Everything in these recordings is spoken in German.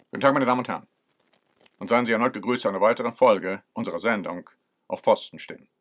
Guten Tag, meine Damen und Herren, und seien Sie erneut gegrüßt zu einer weiteren Folge unserer Sendung Auf Posten stehen.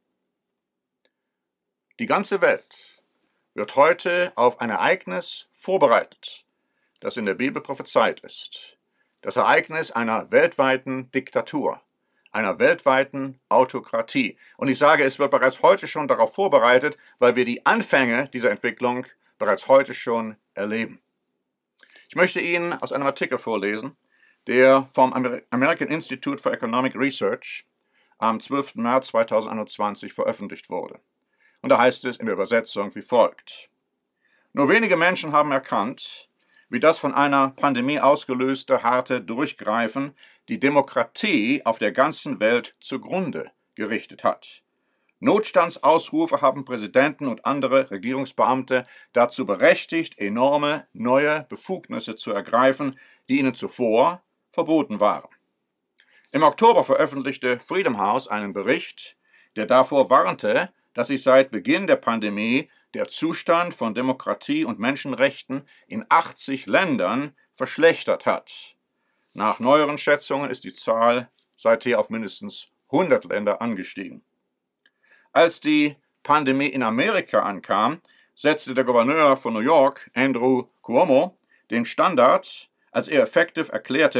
Die ganze Welt wird heute auf ein Ereignis vorbereitet, das in der Bibel prophezeit ist. Das Ereignis einer weltweiten Diktatur, einer weltweiten Autokratie. Und ich sage, es wird bereits heute schon darauf vorbereitet, weil wir die Anfänge dieser Entwicklung bereits heute schon erleben. Ich möchte Ihnen aus einem Artikel vorlesen, der vom American Institute for Economic Research am 12. März 2021 veröffentlicht wurde. Und da heißt es in der Übersetzung wie folgt: Nur wenige Menschen haben erkannt, wie das von einer Pandemie ausgelöste harte Durchgreifen die Demokratie auf der ganzen Welt zugrunde gerichtet hat. Notstandsausrufe haben Präsidenten und andere Regierungsbeamte dazu berechtigt, enorme neue Befugnisse zu ergreifen, die ihnen zuvor verboten waren. Im Oktober veröffentlichte Freedom House einen Bericht, der davor warnte, dass sich seit Beginn der Pandemie der Zustand von Demokratie und Menschenrechten in 80 Ländern verschlechtert hat. Nach neueren Schätzungen ist die Zahl seither auf mindestens 100 Länder angestiegen. Als die Pandemie in Amerika ankam, setzte der Gouverneur von New York, Andrew Cuomo, den Standard, als er effektiv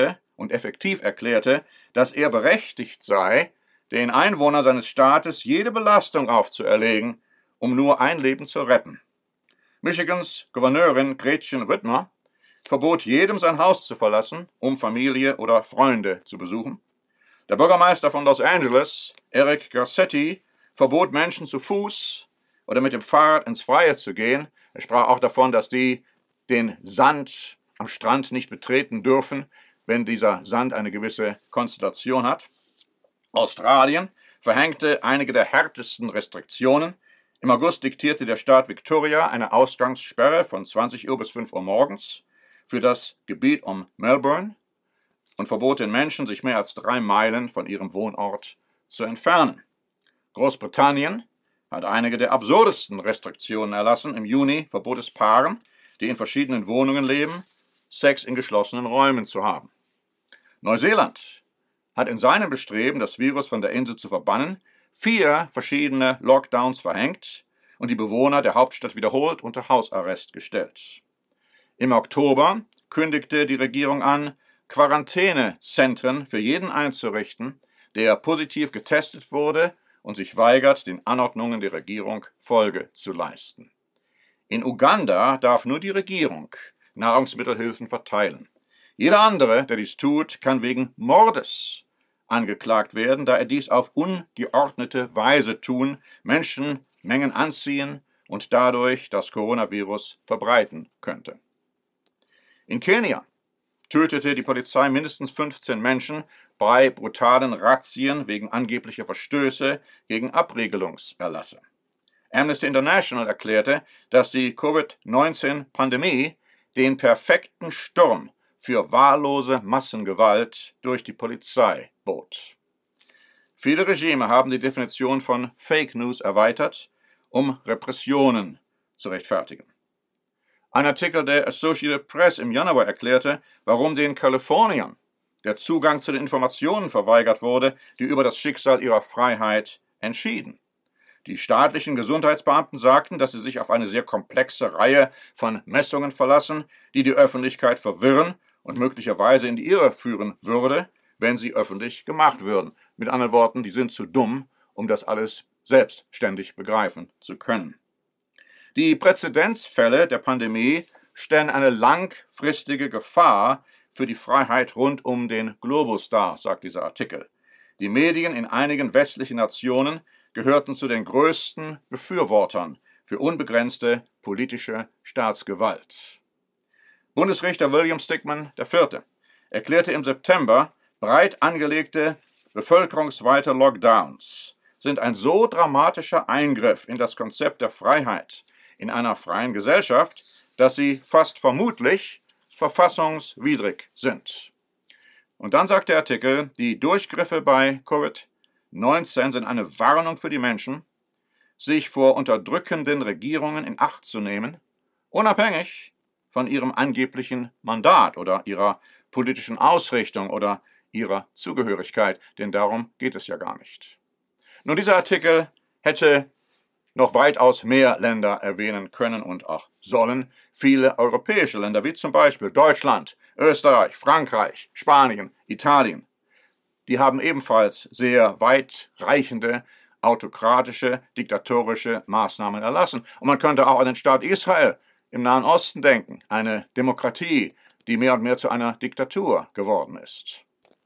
erklärte, dass er berechtigt sei, den Einwohnern seines Staates jede Belastung aufzuerlegen, um nur ein Leben zu retten. Michigans Gouverneurin Gretchen Whitmer verbot jedem sein Haus zu verlassen, um Familie oder Freunde zu besuchen. Der Bürgermeister von Los Angeles, Eric Garcetti, verbot Menschen zu Fuß oder mit dem Fahrrad ins Freie zu gehen. Er sprach auch davon, dass die den Sand am Strand nicht betreten dürfen, wenn dieser Sand eine gewisse Konstellation hat. Australien verhängte einige der härtesten Restriktionen. Im August diktierte der Staat Victoria eine Ausgangssperre von 20 Uhr bis 5 Uhr morgens für das Gebiet um Melbourne und verbot den Menschen, sich mehr als 3 Meilen von ihrem Wohnort zu entfernen. Großbritannien hat einige der absurdesten Restriktionen erlassen. Im Juni verbot es Paaren, die in verschiedenen Wohnungen leben, Sex in geschlossenen Räumen zu haben. Neuseeland hat in seinem Bestreben, das Virus von der Insel zu verbannen, 4 verschiedene Lockdowns verhängt und die Bewohner der Hauptstadt wiederholt unter Hausarrest gestellt. Im Oktober kündigte die Regierung an, Quarantänezentren für jeden einzurichten, der positiv getestet wurde und sich weigert, den Anordnungen der Regierung Folge zu leisten. In Uganda darf nur die Regierung Nahrungsmittelhilfen verteilen. Jeder andere, der dies tut, kann wegen Mordes angeklagt werden, da er dies auf ungeordnete Weise tun, Menschenmengen anziehen und dadurch das Coronavirus verbreiten könnte. In Kenia tötete die Polizei mindestens 15 Menschen bei brutalen Razzien wegen angeblicher Verstöße gegen Abregelungserlasse. Amnesty International erklärte, dass die Covid-19-Pandemie den perfekten Sturm für wahllose Massengewalt durch die Polizei bot. Viele Regime haben die Definition von Fake News erweitert, um Repressionen zu rechtfertigen. Ein Artikel der Associated Press im Januar erklärte, warum den Kaliforniern der Zugang zu den Informationen verweigert wurde, die über das Schicksal ihrer Freiheit entschieden. Die staatlichen Gesundheitsbeamten sagten, dass sie sich auf eine sehr komplexe Reihe von Messungen verlassen, die die Öffentlichkeit verwirren und möglicherweise in die Irre führen würde, wenn sie öffentlich gemacht würden. Mit anderen Worten, die sind zu dumm, um das alles selbstständig begreifen zu können. Die Präzedenzfälle der Pandemie stellen eine langfristige Gefahr für die Freiheit rund um den Globus dar, sagt dieser Artikel. Die Medien in einigen westlichen Nationen gehörten zu den größten Befürwortern für unbegrenzte politische Staatsgewalt. Bundesrichter William Stickman IV. Erklärte im September, breit angelegte bevölkerungsweite Lockdowns sind ein so dramatischer Eingriff in das Konzept der Freiheit in einer freien Gesellschaft, dass sie fast vermutlich verfassungswidrig sind. Und dann sagt der Artikel, die Durchgriffe bei Covid-19 sind eine Warnung für die Menschen, sich vor unterdrückenden Regierungen in Acht zu nehmen, unabhängig von ihrem angeblichen Mandat oder ihrer politischen Ausrichtung oder ihrer Zugehörigkeit, denn darum geht es ja gar nicht. Nun, dieser Artikel hätte noch weitaus mehr Länder erwähnen können und auch sollen. Viele europäische Länder, wie zum Beispiel Deutschland, Österreich, Frankreich, Spanien, Italien, die haben ebenfalls sehr weitreichende autokratische, diktatorische Maßnahmen erlassen. Und man könnte auch an den Staat Israel im Nahen Osten denken, eine Demokratie, die mehr und mehr zu einer Diktatur geworden ist.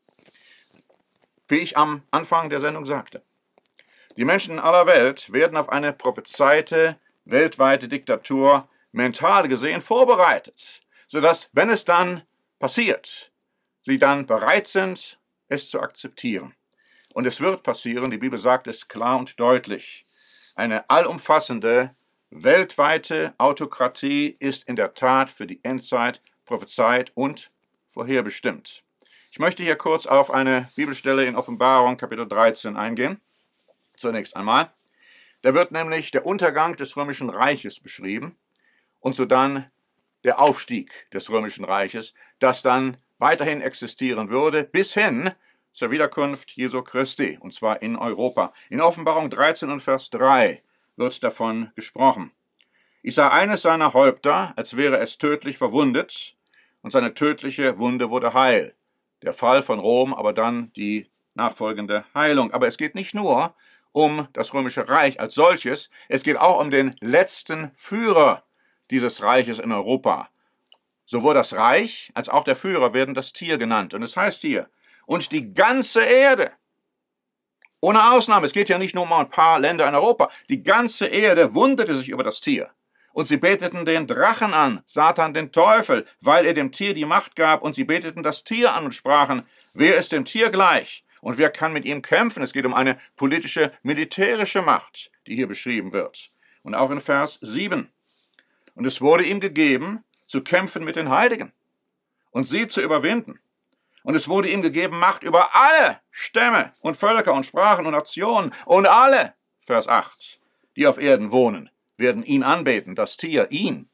Wie ich am Anfang der Sendung sagte, die Menschen in aller Welt werden auf eine prophezeite weltweite Diktatur mental gesehen vorbereitet, sodass, wenn es dann passiert, sie dann bereit sind, es zu akzeptieren. Und es wird passieren, die Bibel sagt es klar und deutlich. Eine allumfassende, weltweite Autokratie ist in der Tat für die Endzeit prophezeit und vorherbestimmt. Ich möchte hier kurz auf eine Bibelstelle in Offenbarung Kapitel 13 eingehen. Zunächst einmal. Da wird nämlich der Untergang des Römischen Reiches beschrieben und sodann der Aufstieg des Römischen Reiches, das dann weiterhin existieren würde, bis hin zur Wiederkunft Jesu Christi, und zwar in Europa. In Offenbarung 13 und Vers 3 wird davon gesprochen. Ich sah eines seiner Häupter, als wäre es tödlich verwundet, und seine tödliche Wunde wurde heil. Der Fall von Rom, aber dann die nachfolgende Heilung. Aber es geht nicht nur um das Römische Reich als solches, es geht auch um den letzten Führer dieses Reiches in Europa. Sowohl das Reich als auch der Führer werden das Tier genannt. Und es heißt hier, und die ganze Erde, ohne Ausnahme, es geht ja nicht nur um ein paar Länder in Europa, die ganze Erde wunderte sich über das Tier. Und sie beteten den Drachen an, Satan den Teufel, weil er dem Tier die Macht gab, und sie beteten das Tier an und sprachen, wer ist dem Tier gleich und wer kann mit ihm kämpfen? Es geht um eine politische, militärische Macht, die hier beschrieben wird. Und auch in Vers 7. Und es wurde ihm gegeben, zu kämpfen mit den Heiligen und sie zu überwinden. Und es wurde ihm gegeben Macht über alle Stämme und Völker und Sprachen und Nationen. Und alle, Vers 8, die auf Erden wohnen, werden ihn anbeten, das Tier, ihn.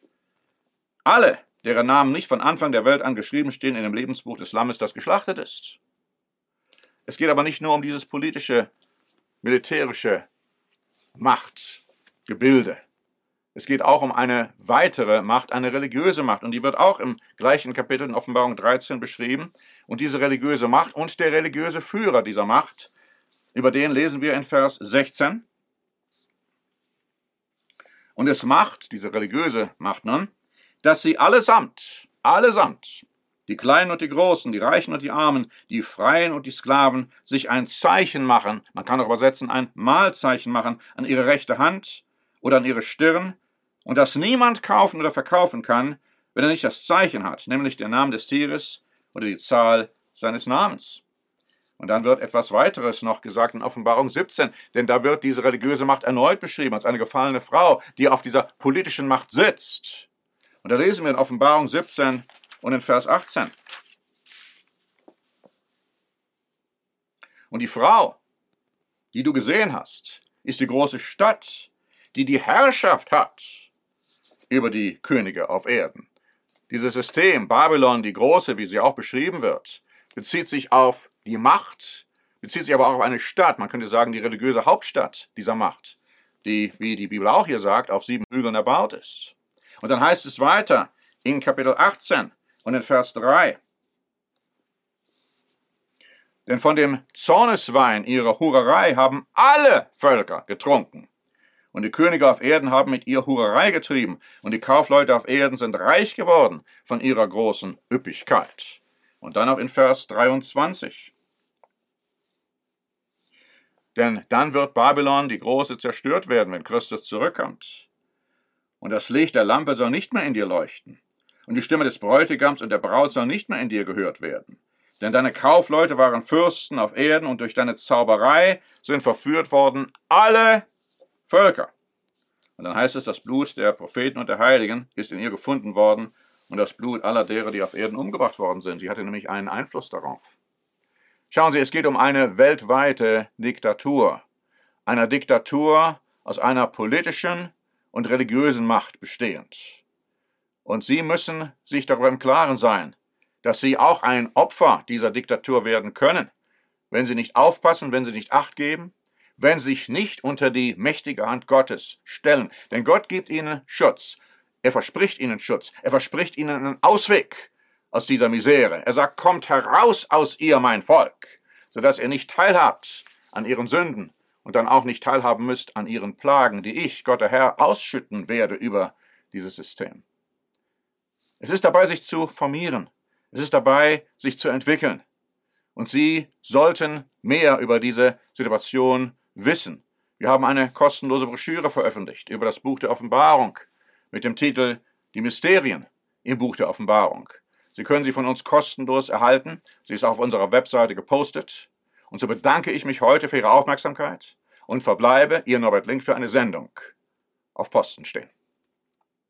Alle, deren Namen nicht von Anfang der Welt an geschrieben stehen in dem Lebensbuch des Lammes, das geschlachtet ist. Es geht aber nicht nur um dieses politische, militärische Machtgebilde. Es geht auch um eine weitere Macht, eine religiöse Macht. Und die wird auch im gleichen Kapitel in Offenbarung 13 beschrieben. Und diese religiöse Macht und der religiöse Führer dieser Macht, über den lesen wir in Vers 16. Und es macht, diese religiöse Macht nun, dass sie allesamt, die Kleinen und die Großen, die Reichen und die Armen, die Freien und die Sklaven, sich ein Zeichen machen, man kann auch übersetzen, ein Mahlzeichen machen, an ihre rechte Hand oder an ihre Stirn, und dass niemand kaufen oder verkaufen kann, wenn er nicht das Zeichen hat, nämlich den Namen des Tieres oder die Zahl seines Namens. Und dann wird etwas weiteres noch gesagt in Offenbarung 17, denn da wird diese religiöse Macht erneut beschrieben als eine gefallene Frau, die auf dieser politischen Macht sitzt. Und da lesen wir in Offenbarung 17 und in Vers 18. Und die Frau, die du gesehen hast, ist die große Stadt, die die Herrschaft hat über die Könige auf Erden. Dieses System, Babylon, die Große, wie sie auch beschrieben wird, bezieht sich auf die Macht, bezieht sich aber auch auf eine Stadt, man könnte sagen die religiöse Hauptstadt dieser Macht, die, wie die Bibel auch hier sagt, auf 7 Hügeln erbaut ist. Und dann heißt es weiter in Kapitel 18 und in Vers 3, denn von dem Zorneswein ihrer Hurerei haben alle Völker getrunken. Und die Könige auf Erden haben mit ihr Hurerei getrieben, und die Kaufleute auf Erden sind reich geworden von ihrer großen Üppigkeit. Und dann auch in Vers 23. Denn dann wird Babylon, die Große, zerstört werden, wenn Christus zurückkommt. Und das Licht der Lampe soll nicht mehr in dir leuchten. Und die Stimme des Bräutigams und der Braut soll nicht mehr in dir gehört werden. Denn deine Kaufleute waren Fürsten auf Erden, und durch deine Zauberei sind verführt worden alle Völker. Und dann heißt es, das Blut der Propheten und der Heiligen ist in ihr gefunden worden und das Blut aller derer, die auf Erden umgebracht worden sind. Sie hatte nämlich einen Einfluss darauf. Schauen Sie, es geht um eine weltweite Diktatur. Eine Diktatur aus einer politischen und religiösen Macht bestehend. Und Sie müssen sich darüber im Klaren sein, dass sie auch ein Opfer dieser Diktatur werden können, wenn sie nicht aufpassen, wenn sie nicht Acht geben, wenn sie sich nicht unter die mächtige Hand Gottes stellen. Denn Gott gibt ihnen Schutz. Er verspricht ihnen Schutz. Er verspricht ihnen einen Ausweg aus dieser Misere. Er sagt, kommt heraus aus ihr, mein Volk, sodass ihr nicht teilhabt an ihren Sünden und dann auch nicht teilhaben müsst an ihren Plagen, die ich, Gott der Herr, ausschütten werde über dieses System. Es ist dabei, sich zu formieren. Es ist dabei, sich zu entwickeln. Und Sie sollten mehr über diese Situation wissen. Wir haben eine kostenlose Broschüre veröffentlicht über das Buch der Offenbarung mit dem Titel Die Mysterien im Buch der Offenbarung. Sie können sie von uns kostenlos erhalten. Sie ist auch auf unserer Webseite gepostet. Und so bedanke ich mich heute für Ihre Aufmerksamkeit und verbleibe Ihr Norbert Link für eine Sendung auf Posten stehen.